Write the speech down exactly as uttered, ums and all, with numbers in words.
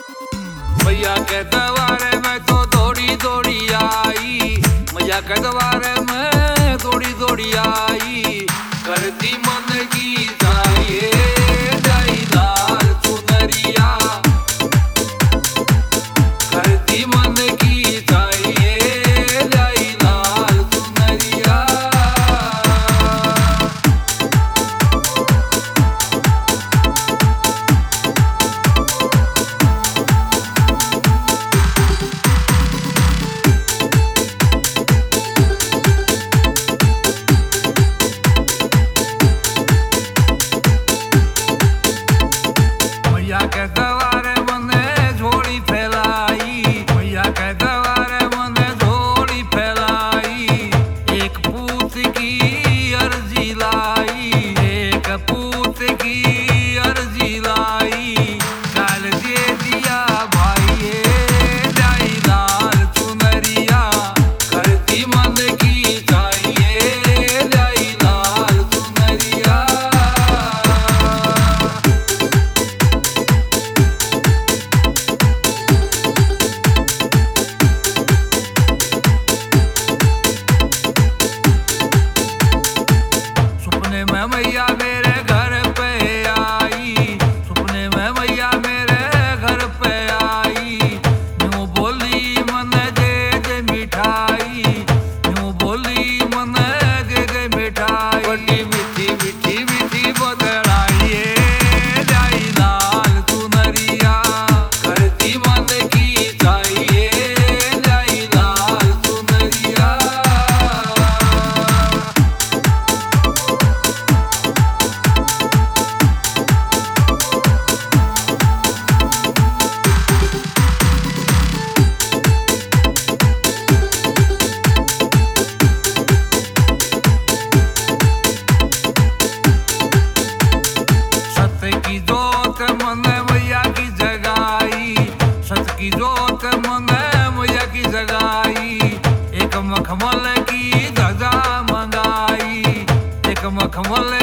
मैया के दरबारे में तो दौड़ी दौड़ी आई, मैया के दरबारे में दौड़ी दौड़ी आई, करती मन की चाहिए जाई लाल चुनरिया, करती मन की चाहिए जाई लाल चुनरिया। मैया के दरबारे मने झोली फैलाई, मैया के दरबारे मने झोली फैलाई, एक पूत की अर्जी लाई, एक पूत की अर्जी लाई, काल दे दिया भाई जाई लाल चुनरिया, करती मन की चाहिए जाई लाल चुनरिया। सपने में मैया मेरे घर पे आई, सपने में मैया मेरे घर पे आई, यूं बोली मन दे दे मिठाई, यूं बोली मन दे दे मिठाई, बड़ी मीठी मीठी मीठी बदलाई जाई लाल चुनरिया, करती मन की चाहिए जाई लाल चुनरिया। सत्य की जोत मन मैया की जगाई, सत्य की जोत मन मैया की जगाई, एक मखमल की ध्वजा मंगाई, एक मखमल